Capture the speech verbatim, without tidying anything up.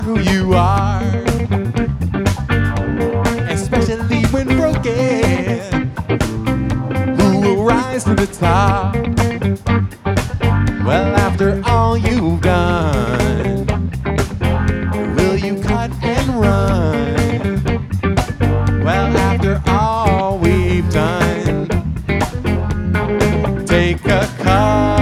who you are, especially when broken. Who will rise to the top? Well, after all you've done, will you cut and run? Well, after all we've done, take a cut.